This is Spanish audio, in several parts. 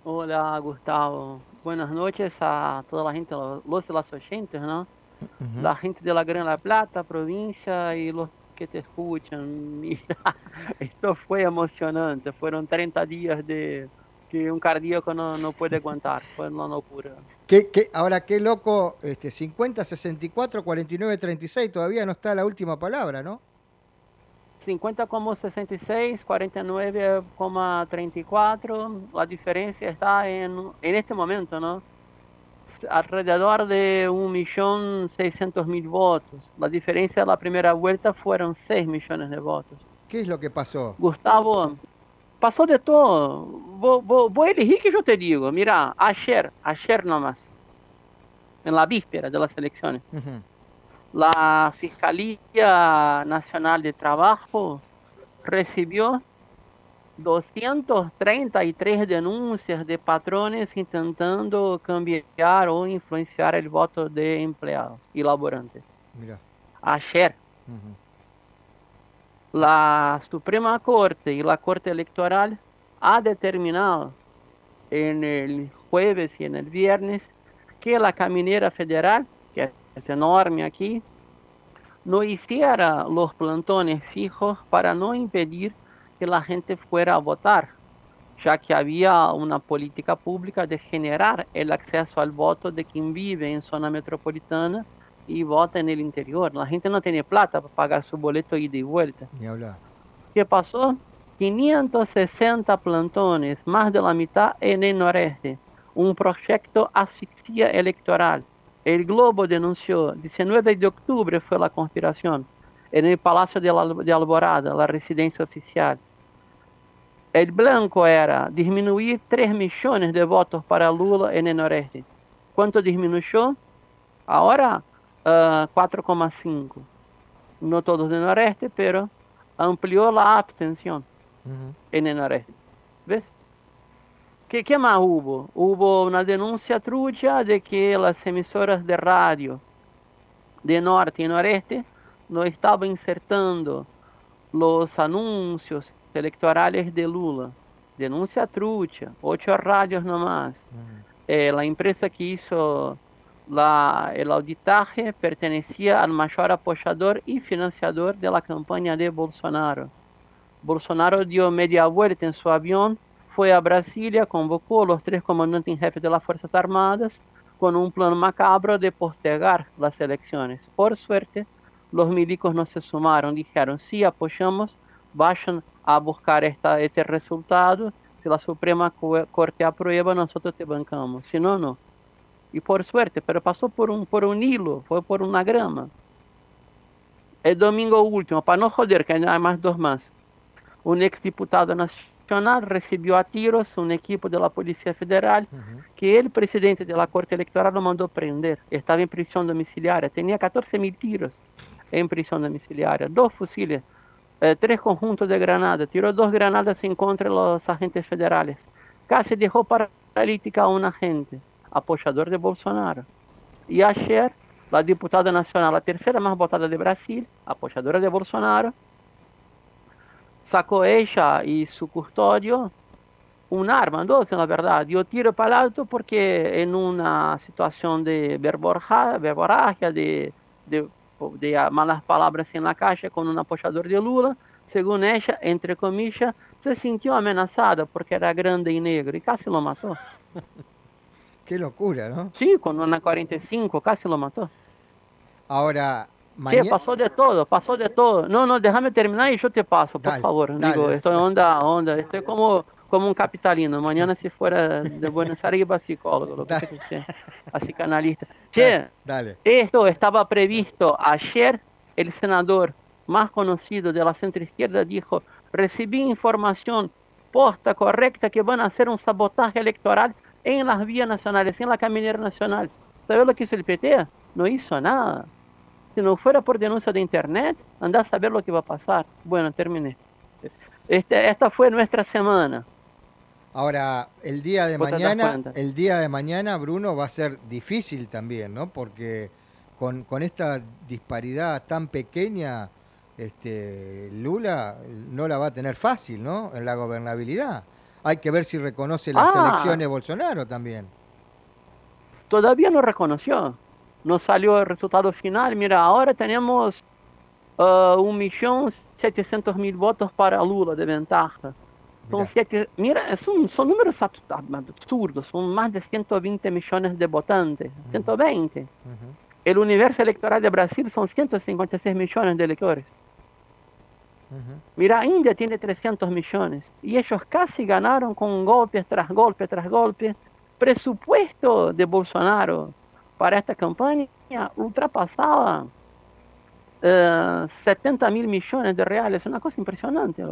Hola Gustavo, buenas noches a toda la gente, los y las oyentes, ¿no? Ujú. La gente de la Gran La Plata, provincia y los que te escuchan. Mira, esto fue emocionante, fueron 30 días de que un cardíaco no puede aguantar, fue una locura. Ahora, qué loco, 50, 64, 49, 36, todavía no está la última palabra, ¿no? 50,66, 49,34, la diferencia está en este momento, ¿no? Alrededor de 1.600.000 votos. La diferencia de la primera vuelta fueron 6 millones de votos. ¿Qué es lo que pasó? Gustavo, pasó de todo. Vos elegí que yo te digo. Mira, ayer nomás, en la víspera de las elecciones, Ujú. la Fiscalía Nacional de Trabajo recibió 233 denuncias de patrones intentando cambiar o influenciar el voto de empleados y laborantes. Mirá. Ayer, Ujú. Ah, la Suprema Corte y la Corte Electoral ha determinado en el jueves y en el viernes que la Caminera Federal, que es enorme aquí, no hiciera los plantones fijos para no impedir que la gente fuera a votar, ya que había una política pública de generar el acceso al voto de quien vive en zona metropolitana y vota en el interior. La gente no tiene plata para pagar su boleto ida y vuelta. ni hablar. ¿Qué pasó? 560 plantones, más de la mitad en el noreste. Un proyecto asfixia electoral. El Globo denunció, 19 de octubre fue la conspiración, en el Palacio de Alborada, la residencia oficial. El blanco era disminuir 3 millones de votos para Lula en el noreste. ¿Cuánto disminuyó? Ahora 4,5. No todos del noreste, pero amplió la abstención Ujú. en el noreste. ¿Ves? ¿Qué más hubo? Hubo una denuncia trucha de que las emisoras de radio de norte y noreste no estaban insertando los anuncios electorales de Lula. Denuncia trucha, 8 radios nomás. Ujú. La empresa que hizo el auditaje pertenecía al mayor apoyador y financiador de la campaña de Bolsonaro. Bolsonaro dio media vuelta en su avión, fue a Brasilia, convocó a los 3 comandantes en jefe de las Fuerzas Armadas con un plan macabro de postergar las elecciones. Por suerte, los milicos no se sumaron, dijeron, sí, apoyamos, vayan a buscar este resultado, si la Suprema Corte aprueba, nosotros te bancamos, si no, no. Y por suerte, pero pasó por un hilo, fue por una grama. El domingo último, para no joder, que hay más dos más. Un exdiputado nacional recibió a tiros un equipo de la Policía Federal Ujú. que el presidente de la Corte Electoral lo mandó prender. Estaba en prisión domiciliaria, tenía 14.000 tiros en prisión domiciliaria, 2 fusiles, 3 conjuntos de granadas, tiró 2 granadas en contra de los agentes federales. Casi dejó paralítica a un agente, apoyador de Bolsonaro. Y ayer, la diputada nacional, la tercera más votada de Brasil, apoyadora de Bolsonaro, sacó ella y su custodio un arma, dos en la verdad. Dio tiro para el alto porque en una situación de verborragia, de malas palabras en la calle con un apoyador de Lula, según ella, entre comillas, se sintió amenazada porque era grande y negro y casi lo mató. Qué locura, ¿no? Sí, con una 45 casi lo mató. Ahora, ¿Qué? mañana... Pasó de todo, pasó de todo. No, no, déjame terminar y yo te paso, por Dale, favor. Digo, dale, estoy dale, onda, estoy como un capitalino. Mañana si fuera de Buenos Aires iba psicólogo, lo que dale, sea que sea, a psicanalista. dale, Che, dale. esto estaba previsto ayer. El senador más conocido de la centroizquierda dijo, recibí información posta correcta que van a hacer un sabotaje electoral en las vías nacionales, en la caminera nacional. ¿Sabes lo que hizo el PT? No hizo nada. Si no fuera por denuncia de internet, anda a saber lo que va a pasar. Bueno, terminé. Esta fue nuestra semana. Ahora, Vos te das cuenta. el día de mañana, Bruno, va a ser difícil también, ¿no? Porque con esta disparidad tan pequeña, Lula no la va a tener fácil, ¿no? En la gobernabilidad. hay que ver si reconoce las elecciones Bolsonaro también. Todavía no reconoció, no salió el resultado final. Mira, ahora tenemos 1.700.000 votos para Lula de ventaja. Son números absurdos, son más de 120 millones de votantes, 120. El universo electoral de Brasil son 156 millones de electores. Mira, India tiene 300 millones y ellos casi ganaron con golpe tras golpe tras golpe. Presupuesto de Bolsonaro para esta campaña ultrapasaba 70.000 millones de reales. Una cosa impresionante.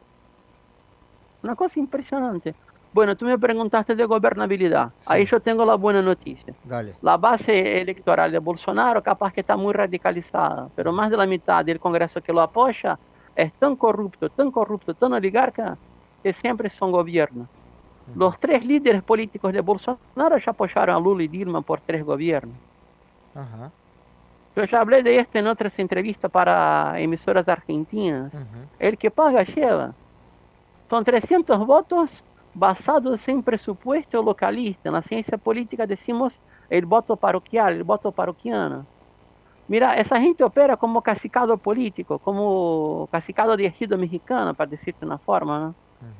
Una cosa impresionante. Bueno, tú me preguntaste de gobernabilidad. Sí. Ahí yo tengo la buena noticia. Dale. La base electoral de Bolsonaro capaz que está muy radicalizada, pero más de la mitad del Congreso que lo apoya es tan corrupto, tan oligarca, que siempre son gobiernos. Los 3 líderes políticos de Bolsonaro ya apoyaron a Lula y Dilma por 3 gobiernos. Ajá. Yo ya hablé de esto en otras entrevistas para emisoras argentinas. El que paga lleva. Son 300 votos basados en presupuesto localista. En la ciencia política decimos el voto paroquial, el voto parroquiano. Mira, esa gente opera como cacicado político, como cacicado de ejido mexicano, para decirte una forma, ¿no?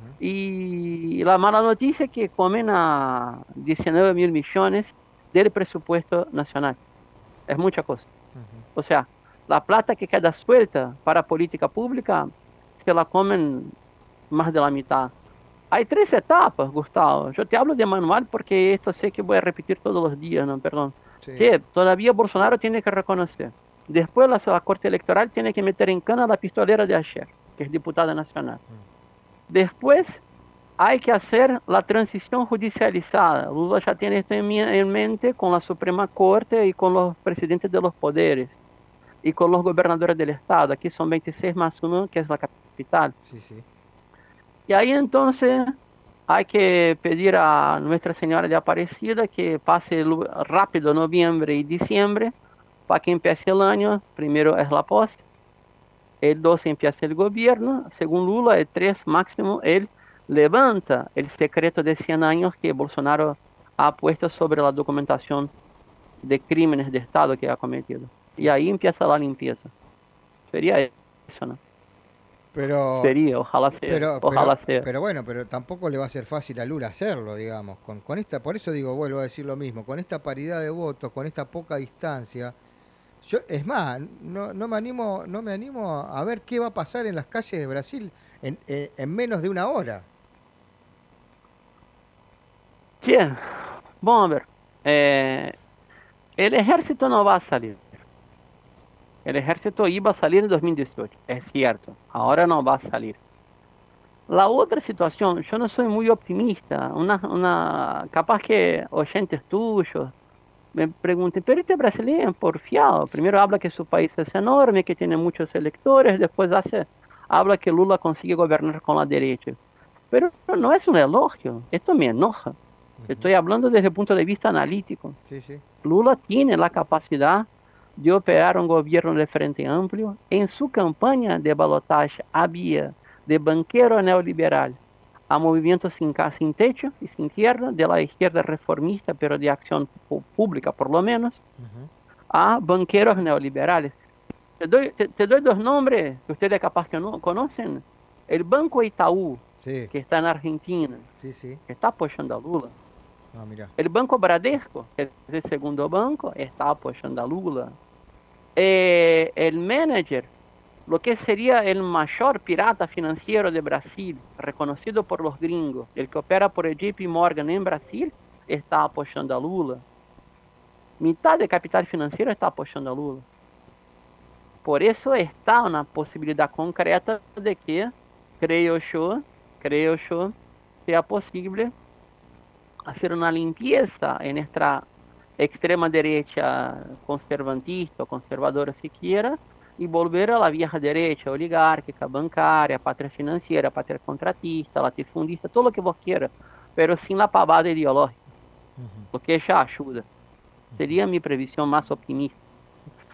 Y la mala noticia es que comen a 19.000 millones del presupuesto nacional. Es mucha cosa. O sea, la plata que queda suelta para política pública se la comen más de la mitad. Hay 3 etapas, Gustavo. Yo te hablo de manual porque esto sé que voy a repetir todos los días, ¿no? Perdón. Sí. Que todavía Bolsonaro tiene que reconocer. Después la Corte Electoral tiene que meter en cana a la pistolera de ayer, que es diputada nacional. Después hay que hacer la transición judicializada. Lula ya tiene esto en mente con la Suprema Corte y con los presidentes de los poderes y con los gobernadores del estado. Aquí son 26 más 1, que es la capital. Sí, sí. Y ahí entonces hay que pedir a Nuestra Señora de Aparecida que pase rápido noviembre y diciembre para que empiece el año. Primero es la pos, el 2 empieza el gobierno, según Lula, el 3 máximo, él levanta el secreto de 100 años que Bolsonaro ha puesto sobre la documentación de crímenes de Estado que ha cometido. Y ahí empieza la limpieza. Sería eso, ¿no? Pero, ojalá sea. Pero bueno, pero tampoco le va a ser fácil a Lula hacerlo, digamos. Con esta, por eso digo, vuelvo a decir lo mismo, con esta paridad de votos, con esta poca distancia. Yo, es más, no me animo a ver qué va a pasar en las calles de Brasil en menos de una hora. Bien, vamos a ver. El ejército no va a salir. El ejército iba a salir en 2018, es cierto, ahora no va a salir. La otra situación, yo no soy muy optimista, capaz que oyentes tuyos me pregunten, pero este brasileño es porfiado, primero habla que su país es enorme, que tiene muchos electores, después habla que Lula consigue gobernar con la derecha. Pero no es un elogio, esto me enoja. Estoy hablando desde el punto de vista analítico. Sí, sí. Lula tiene la capacidad de operar un gobierno de frente amplio. En su campaña de balotaje había de banquero neoliberal a movimientos sin techo y sin tierra, de la izquierda reformista, pero de acción pública por lo menos, a banqueros neoliberales. Te doy 2 nombres que ustedes capaz que no conocen. El Banco Itaú, sí, que está en Argentina, sí, sí, que está apoyando a Lula. Ah, mira. El Banco Bradesco, que es el segundo banco, está apoyando a Lula. El manager, lo que sería el mayor pirata financiero de Brasil, reconocido por los gringos, el que opera por el JP Morgan en Brasil, está apoyando a Lula. Mitad de capital financiero está apoyando a Lula. Por eso está una posibilidad concreta de que, creo yo, sea posible hacer una limpieza en esta extrema derecha conservantista, conservadora siquiera, y volver a la vieja derecha, oligárquica, bancaria, patria financiera, patria contratista, latifundista, todo lo que vos quieras, pero sin la pavada ideológica, lo que ya ayuda. Sería mi previsión más optimista.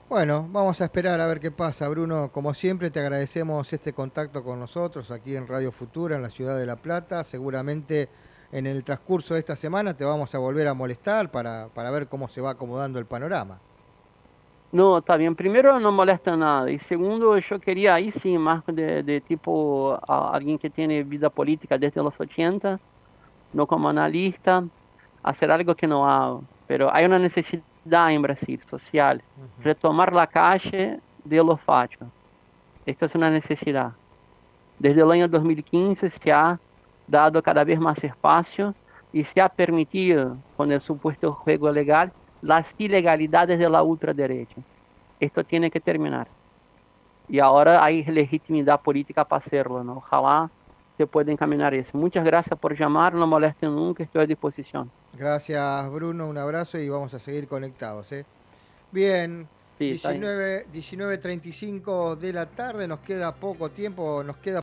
Bueno, vamos a esperar a ver qué pasa, Bruno. Como siempre, te agradecemos este contacto con nosotros aquí en Radio Futura, en la ciudad de La Plata. Seguramente en el transcurso de esta semana te vamos a volver a molestar para ver cómo se va acomodando el panorama. No, está bien. Primero, no molesta nada. Y segundo, yo quería ahí sí, más de tipo alguien que tiene vida política desde los 80, no como analista, hacer algo que no hago. Pero hay una necesidad en Brasil social, Ujú. retomar la calle de los fachos. Esta es una necesidad. Desde el año 2015 se ha dado cada vez más espacio y se ha permitido, con el supuesto juego legal, las ilegalidades de la ultraderecha. Esto tiene que terminar. Y ahora hay legitimidad política para hacerlo, ¿no? Ojalá se pueda encaminar eso. Muchas gracias por llamar, no molesten nunca, estoy a disposición. Gracias, Bruno. Un abrazo y vamos a seguir conectados, ¿eh? Bien, Sí, está bien. 19:35 de la tarde, nos queda poco tiempo, nos queda